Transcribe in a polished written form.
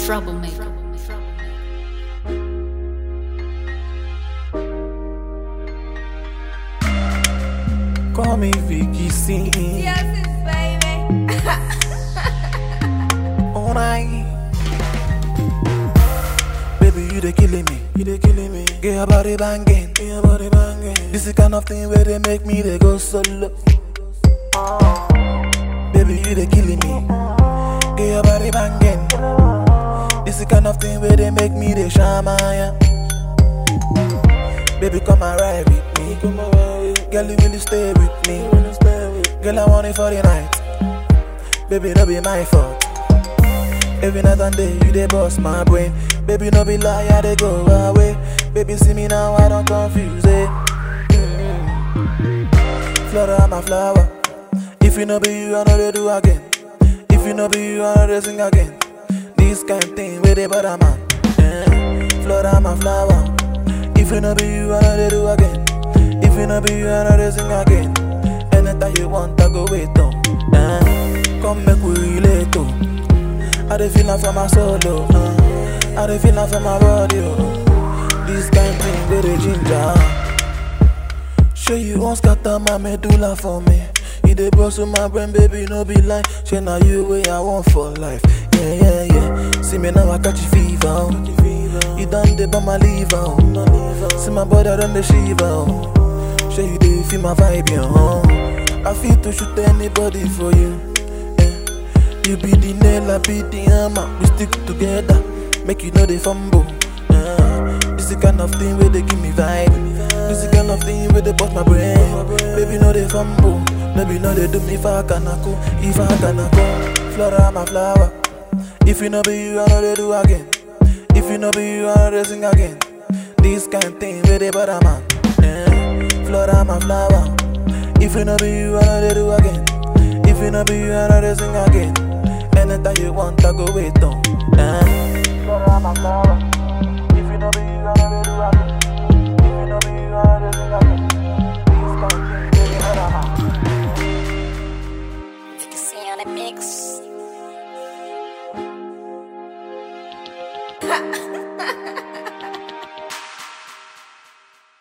Troublemaker. Call me Vicky C. Yes, baby. All night. Baby, you dey killing me. You dey killing me. Get your body banging. Get your body banging. This is kind of thing where they make me they go solo. Baby, you dey killing me. Get your body banging. This is kind of thing where they make me they shamaya. Baby, come and ride with me. Girl, you really stay with me. Girl, I want it for the night. Baby, no be my fault. Every night and day, you dey bust my brain. Baby, no be lie, I dey go away. Baby, see me now, I don't confuse it. Flora, I'm a flower. If you no be you, I know they do again. If you no be you, I know they sing again. This kind of thing where they bother man. Flora, I'm a flower. If you no be you, I know they do again. If you no be you, I know they sing again. Anytime you want, I go wait on. Come make we relate to. I dey feel for my soul, I dey feel for my body, This kind thing where they ginger. Show you won't scatter my medulla for me. You dey bust with my brain, baby, no be lie. Say now you way I want for life. Yeah. See me now, I catch a fever. You done the by my liver. See my body on the shiver. Show you dey feel my vibe, I feel to shoot anybody for you. You be the nail, I be the hammer. We stick together, make you know they fumble. This is the kind of thing where they give me vibe. This is the kind of thing where they bust my brain. Baby, know they fumble. Baby, know they do me if I cannot go. If I cannot go, Flora, I'm a flower. If you know be you, I know they do again. If you know be you, I know they sing again. This kind of thing where they bother man. Flora, I'm a flower. If you know be you, I know they do again. If you know be you, I know they sing again. Anytime you want, I go wait on. Flora, I'm a flower. If you know be you, I know they do again. If you know be you, I know they sing again. This kind of thing, baby, You can see on the mix.